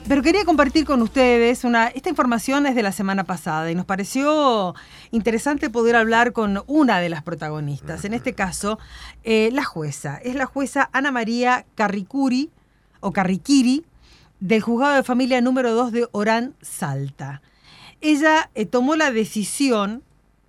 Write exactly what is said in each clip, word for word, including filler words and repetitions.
Pero quería compartir con ustedes una, esta información es de la semana pasada y nos pareció interesante poder hablar con una de las protagonistas. En este caso, eh, la jueza. Es la jueza Ana María Carricuri, o Carriquiri, del Juzgado de Familia número dos de Orán, Salta. Ella eh, tomó la decisión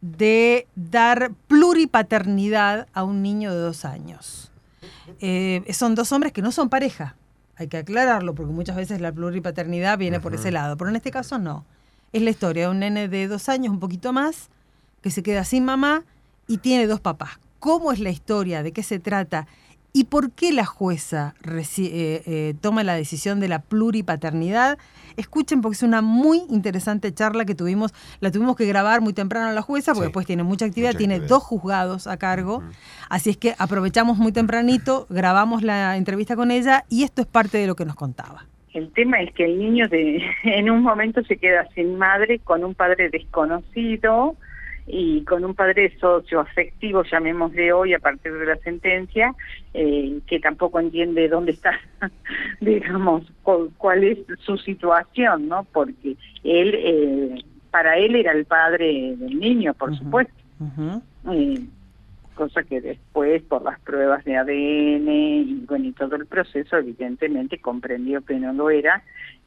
de dar pluripaternidad a un niño de dos años. Eh, son dos hombres que no son pareja. Hay que aclararlo, porque muchas veces la pluripaternidad viene uh-huh. por ese lado, pero en este caso no. Es la historia de un nene de dos años, un poquito más, que se queda sin mamá y tiene dos papás. ¿Cómo es la historia? ¿De qué se trata? ¿Y por qué la jueza reci- eh, eh, toma la decisión de la pluripaternidad? Escuchen, porque es una muy interesante charla que tuvimos. La tuvimos que grabar muy temprano a la jueza, porque sí, después tiene mucha actividad, mucha tiene actividad. dos juzgados a cargo. Uh-huh. Así es que aprovechamos muy tempranito, grabamos la entrevista con ella y esto es parte de lo que nos contaba. El tema es que el niño de, en un momento se queda sin madre, con un padre desconocido y con un padre socioafectivo, llamémosle hoy a partir de la sentencia, eh, que tampoco entiende dónde está, digamos, cuál, cuál es su situación, ¿no? Porque él, eh, para él era el padre del niño, por uh-huh. supuesto. Uh-huh. Eh, cosa que después, por las pruebas de A D N y bueno, y todo el proceso, evidentemente comprendió que no lo era,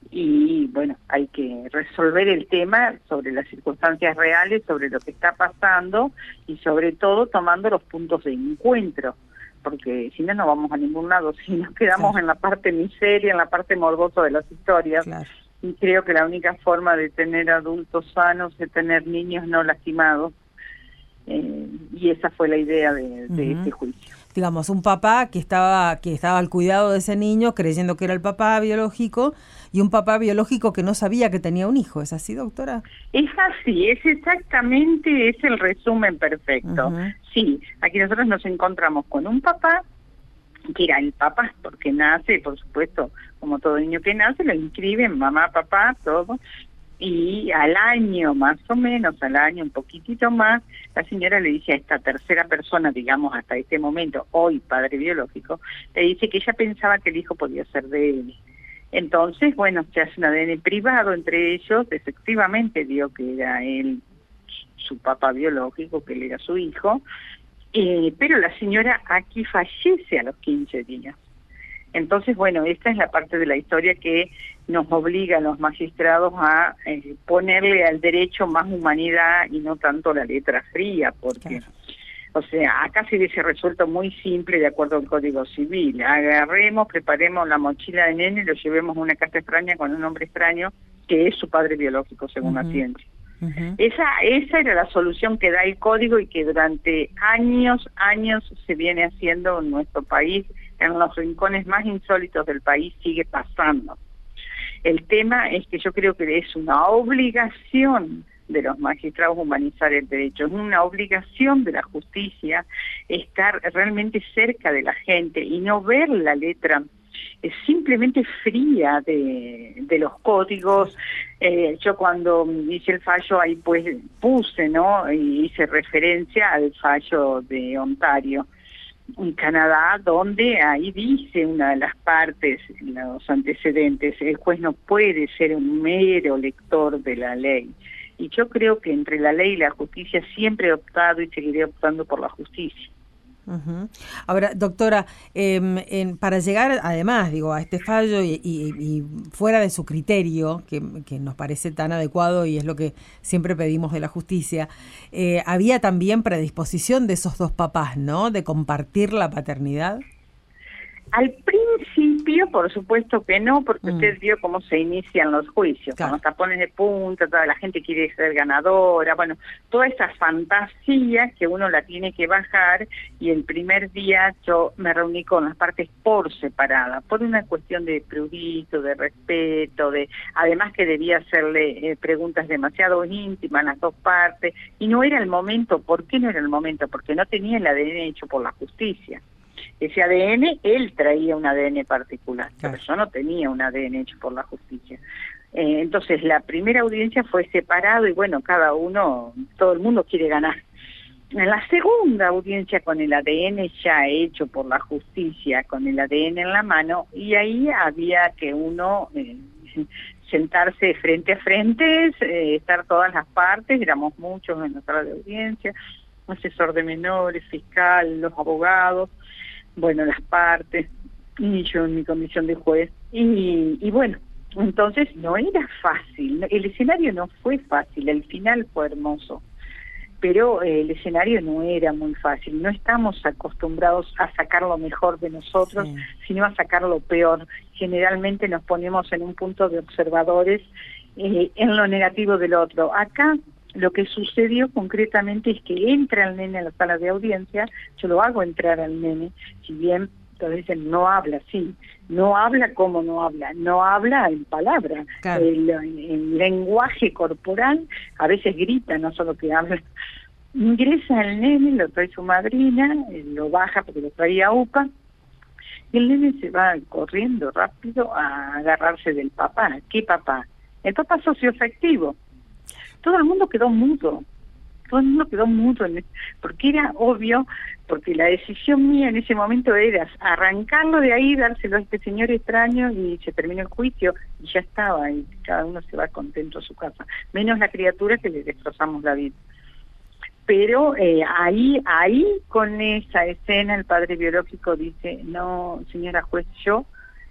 y bueno, hay que resolver el tema sobre las circunstancias reales, sobre lo que está pasando, y sobre todo tomando los puntos de encuentro, porque si no, no vamos a ningún lado, si nos quedamos claro. en la parte miseria, en la parte morbosa de las historias, claro. y creo que la única forma de tener adultos sanos es tener niños no lastimados, Eh, y esa fue la idea de, de uh-huh. este juicio. Digamos, un papá que estaba que estaba al cuidado de ese niño creyendo que era el papá biológico y un papá biológico que no sabía que tenía un hijo. ¿Es así, doctora? Es así, es exactamente, es el resumen perfecto. Uh-huh. Sí, aquí nosotros nos encontramos con un papá que era el papá, porque nace, por supuesto, como todo niño que nace, lo inscriben mamá, papá, todo. Y al año, más o menos, al año un poquitito más, la señora le dice a esta tercera persona, digamos hasta este momento, hoy padre biológico, le dice que ella pensaba que el hijo podía ser de él. Entonces, bueno, se hace un A D N privado entre ellos, efectivamente dio que era él su papá biológico, que él era su hijo, eh, pero la señora aquí fallece a los quince días. Entonces, bueno, esta es la parte de la historia que nos obliga a los magistrados a eh, ponerle al derecho más humanidad y no tanto la letra fría, porque, claro. o sea, acá se hubiese resuelto muy simple de acuerdo al Código Civil. Agarremos, preparemos la mochila de nene y lo llevemos a una casa extraña con un hombre extraño que es su padre biológico, según uh-huh. la ciencia. Uh-huh. Esa, esa era la solución que da el Código y que durante años, años se viene haciendo en nuestro país, en los rincones más insólitos del país sigue pasando. El tema es que yo creo que es una obligación de los magistrados humanizar el derecho, es una obligación de la justicia estar realmente cerca de la gente y no ver la letra es simplemente fría de, de los códigos. Eh, yo cuando hice el fallo ahí pues puse, ¿no? Y hice referencia al fallo de Ontario, en Canadá, donde ahí dice una de las partes, los antecedentes, el juez no puede ser un mero lector de la ley. Y yo creo que entre la ley y la justicia siempre he optado y seguiré optando por la justicia. Uh-huh. Ahora, doctora, eh, en, para llegar además, digo, a este fallo y, y, y fuera de su criterio, que, que nos parece tan adecuado y es lo que siempre pedimos de la justicia, eh, había también predisposición de esos dos papás, ¿no? De compartir la paternidad. Al principio, por supuesto que no, porque mm. usted vio cómo se inician los juicios, claro. con los tapones de punta, toda la gente quiere ser ganadora, bueno, toda esa fantasía que uno la tiene que bajar, y el primer día yo me reuní con las partes por separada, por una cuestión de prurito, de respeto, de además que debía hacerle eh, preguntas demasiado íntimas a las dos partes, y no era el momento. ¿Por qué no era el momento? Porque no tenía el A D N hecho por la justicia. Ese A D N, él traía un A D N particular, claro. pero yo no tenía un A D N hecho por la justicia. Eh, entonces, la primera audiencia fue separado y bueno, cada uno, todo el mundo quiere ganar. En la segunda audiencia con el A D N ya hecho por la justicia, con el A D N en la mano, y ahí había que uno eh, sentarse frente a frente, eh, estar todas las partes, éramos muchos en la sala de audiencia, asesor de menores, fiscal, los abogados, bueno, las partes, y yo en mi condición de juez, y, y bueno, entonces no era fácil, el escenario no fue fácil, el final fue hermoso, pero eh, el escenario no era muy fácil, no estamos acostumbrados a sacar lo mejor de nosotros, sí, sino a sacar lo peor. Generalmente nos ponemos en un punto de observadores eh, en lo negativo del otro. Acá lo que sucedió concretamente es que entra el nene a la sala de audiencia, yo lo hago entrar al nene, si bien todos dicen no habla, sí, no habla como no habla, no habla en palabra, claro. el, el lenguaje corporal, a veces grita, no solo que habla. Ingresa el nene, lo trae su madrina, lo baja porque lo traía U P A, y el nene se va corriendo rápido a agarrarse del papá. ¿Qué papá? El papá socioafectivo. Todo el mundo quedó mudo, todo el mundo quedó mudo, porque era obvio, porque la decisión mía en ese momento era arrancarlo de ahí, dárselo a este señor extraño y se terminó el juicio y ya estaba, y cada uno se va contento a su casa, menos la criatura que le destrozamos la vida. Pero eh, ahí, ahí con esa escena el padre biológico dice, no, señora juez, yo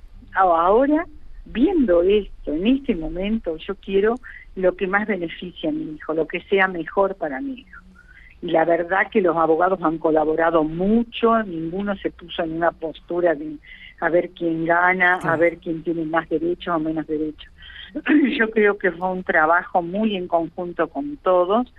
ahora, viendo esto, en este momento, yo quiero lo que más beneficie a mi hijo, lo que sea mejor para mi hijo. Y la verdad que los abogados han colaborado mucho, ninguno se puso en una postura de a ver quién gana, a ver quién tiene más derechos o menos derechos. Yo creo que fue un trabajo muy en conjunto con todos.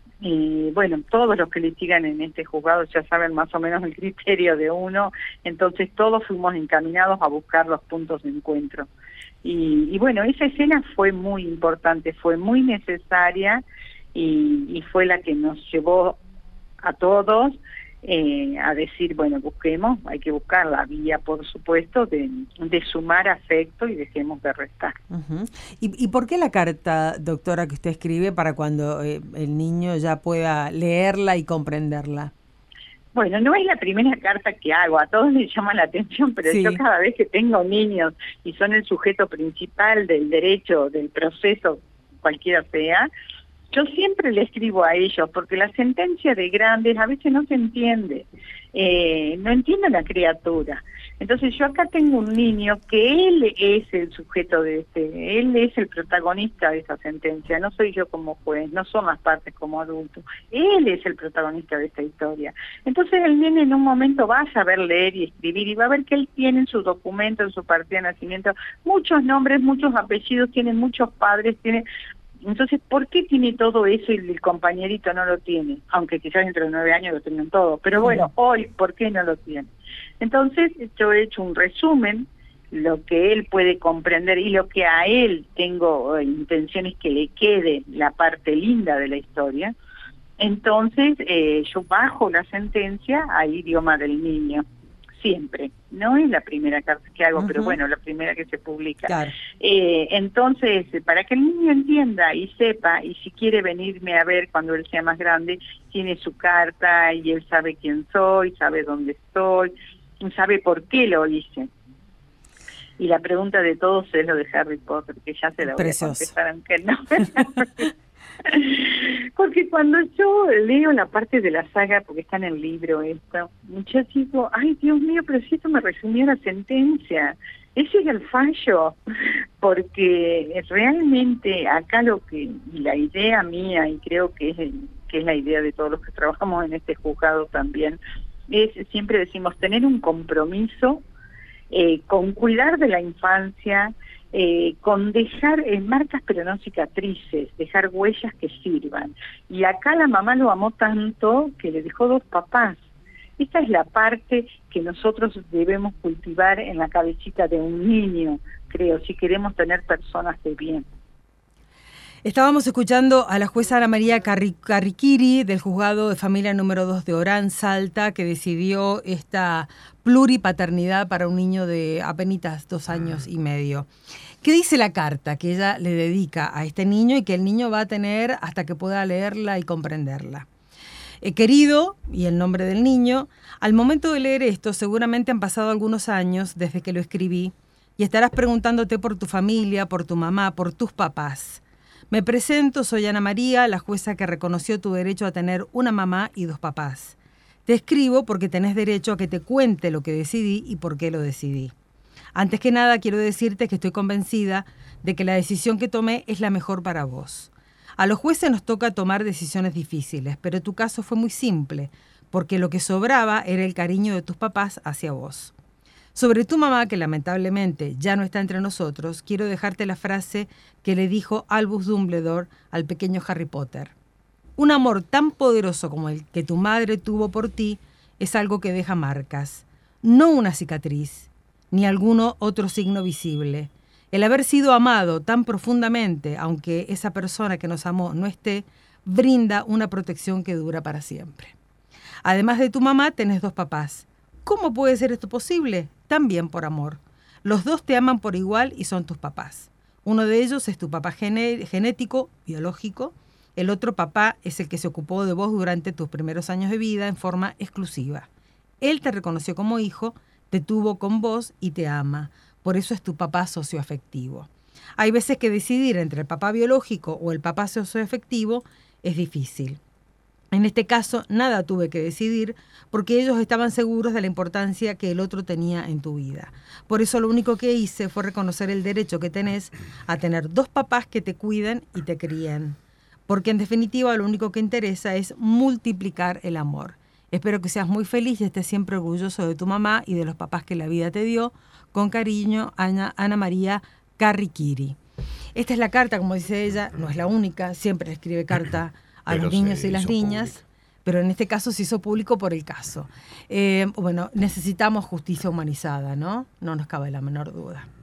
Y bueno, todos los que litigan en este juzgado ya saben más o menos el criterio de uno, entonces todos fuimos encaminados a buscar los puntos de encuentro. Y, y bueno, esa escena fue muy importante, fue muy necesaria y, y fue la que nos llevó a todos eh, a decir, bueno, busquemos, hay que buscar la vía, por supuesto, de, de sumar afecto y dejemos de restar. Uh-huh. ¿Y, ¿Y por qué la carta, doctora, que usted escribe para cuando eh, el niño ya pueda leerla y comprenderla? Bueno, no es la primera carta que hago, a todos les llama la atención, pero sí, yo cada vez que tengo niños y son el sujeto principal del derecho, del proceso, cualquiera sea, yo siempre le escribo a ellos, porque la sentencia de grandes a veces no se entiende, eh, no entiende la criatura. Entonces yo acá tengo un niño que él es el sujeto de este, él es el protagonista de esa sentencia, no soy yo como juez, no son las partes como adulto, él es el protagonista de esta historia. Entonces el nene en un momento va a saber leer y escribir y va a ver que él tiene en su documento, en su partida de nacimiento, muchos nombres, muchos apellidos, tiene muchos padres, tiene... Entonces, ¿por qué tiene todo eso y el compañerito no lo tiene? Aunque quizás dentro de nueve años lo tengan todo. Pero bueno, sí, hoy, ¿por qué no lo tiene? Entonces, yo he hecho un resumen, lo que él puede comprender y lo que a él tengo eh, intenciones que le quede la parte linda de la historia. Entonces, eh, yo bajo la sentencia al idioma del niño. Siempre, no es la primera carta que hago, uh-huh, pero bueno, la primera que se publica. Claro. Eh, entonces, para que el niño entienda y sepa, y si quiere venirme a ver cuando él sea más grande, tiene su carta y él sabe quién soy, sabe dónde estoy, sabe por qué lo hice. Y la pregunta de todos es lo de Harry Potter, que ya se la voy Precioso. a contestar, aunque no. Porque cuando yo leo la parte de la saga, porque está en el libro esto, yo digo, ay Dios mío, pero si esto me resumió la sentencia, ese es el fallo, porque realmente acá lo que, la idea mía, y creo que es, el, que es la idea de todos los que trabajamos en este juzgado también, es, siempre decimos, tener un compromiso eh, con cuidar de la infancia, Eh, con dejar eh, marcas pero no cicatrices, dejar huellas que sirvan. Y acá la mamá lo amó tanto que le dejó dos papás. Esta es la parte que nosotros debemos cultivar en la cabecita de un niño, creo, si queremos tener personas de bien. Estábamos escuchando a la jueza Ana María Carriquiri del Juzgado de Familia número dos de Orán, Salta, que decidió esta pluripaternidad para un niño de apenas dos años y medio. ¿Qué dice la carta que ella le dedica a este niño y que el niño va a tener hasta que pueda leerla y comprenderla? Eh, querido, y el nombre del niño, al momento de leer esto seguramente han pasado algunos años desde que lo escribí, y estarás preguntándote por tu familia, por tu mamá, por tus papás. Me presento, soy Ana María, la jueza que reconoció tu derecho a tener una mamá y dos papás. Te escribo porque tenés derecho a que te cuente lo que decidí y por qué lo decidí. Antes que nada, quiero decirte que estoy convencida de que la decisión que tomé es la mejor para vos. A los jueces nos toca tomar decisiones difíciles, pero tu caso fue muy simple, porque lo que sobraba era el cariño de tus papás hacia vos. Sobre tu mamá, que lamentablemente ya no está entre nosotros, quiero dejarte la frase que le dijo Albus Dumbledore al pequeño Harry Potter. Un amor tan poderoso como el que tu madre tuvo por ti es algo que deja marcas, no una cicatriz, ni algún otro signo visible. El haber sido amado tan profundamente, aunque esa persona que nos amó no esté, brinda una protección que dura para siempre. Además de tu mamá, tenés dos papás. ¿Cómo puede ser esto posible? También por amor. Los dos te aman por igual y son tus papás. Uno de ellos es tu papá gené- genético, biológico. El otro papá es el que se ocupó de vos durante tus primeros años de vida en forma exclusiva. Él te reconoció como hijo, te tuvo con vos y te ama. Por eso es tu papá socioafectivo. Hay veces que decidir entre el papá biológico o el papá socioafectivo es difícil. En este caso, nada tuve que decidir porque ellos estaban seguros de la importancia que el otro tenía en tu vida. Por eso lo único que hice fue reconocer el derecho que tenés a tener dos papás que te cuiden y te críen. Porque en definitiva lo único que interesa es multiplicar el amor. Espero que seas muy feliz y estés siempre orgulloso de tu mamá y de los papás que la vida te dio. Con cariño, Ana, Ana María Carriquiri. Esta es la carta, como dice ella, no es la única, siempre escribe carta a Pero los niños y las hizo niñas, público. pero en este caso se hizo público por el caso. Eh, bueno, necesitamos justicia humanizada, ¿no? No nos cabe la menor duda.